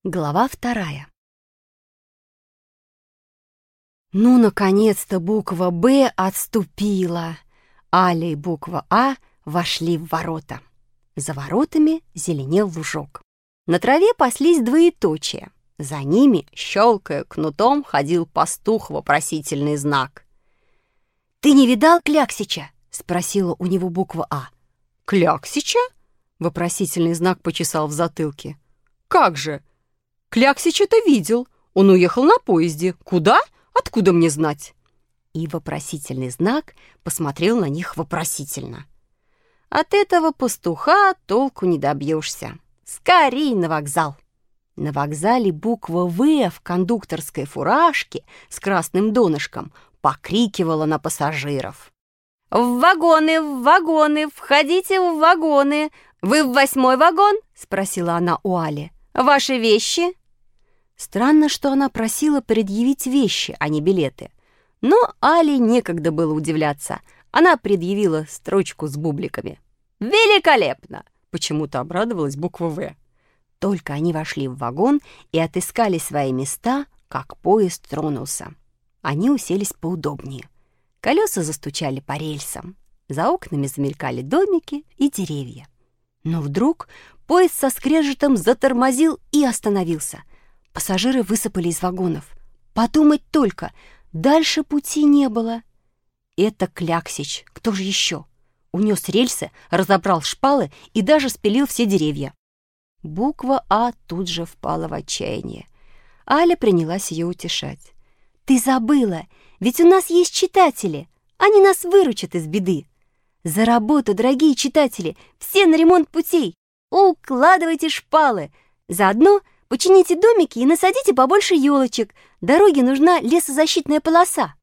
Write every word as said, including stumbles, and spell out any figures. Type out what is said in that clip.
Глава вторая. Ну, наконец-то буква «Б» отступила. Аля и буква «А» вошли в ворота. За воротами зеленел лужок. На траве паслись двоеточия. За ними, щелкая кнутом, ходил пастух, вопросительный знак. «Ты не видал Кляксича?» — спросила у него буква «А». «Кляксича?» — вопросительный знак почесал в затылке. «Как же? Кляксича-то видел. Он уехал на поезде. Куда? Откуда мне знать?» И вопросительный знак посмотрел на них вопросительно. От этого пастуха толку не добьешься. Скорей на вокзал. На вокзале буква «В» в кондукторской фуражке с красным донышком покрикивала на пассажиров. «В вагоны, в вагоны, входите в вагоны! Вы в восьмой вагон?» — спросила она у Али. «Ваши вещи?» Странно, что она просила предъявить вещи, а не билеты. Но Али некогда было удивляться. Она предъявила строчку с бубликами. «Великолепно!» — почему-то обрадовалась буква «В». Только они вошли в вагон и отыскали свои места, как поезд тронулся. Они уселись поудобнее. Колеса застучали по рельсам. За окнами замелькали домики и деревья. Но вдруг поезд со скрежетом затормозил и остановился. Пассажиры высыпали из вагонов. Подумать только, дальше пути не было. Это Кляксич, кто же еще? Унес рельсы, разобрал шпалы и даже спилил все деревья. Буква «А» тут же впала в отчаяние. Аля принялась ее утешать. «Ты забыла, ведь у нас есть читатели. Они нас выручат из беды. За работу, дорогие читатели, все на ремонт путей. Укладывайте шпалы. Заодно почините домики и насадите побольше елочек. Дороге нужна лесозащитная полоса».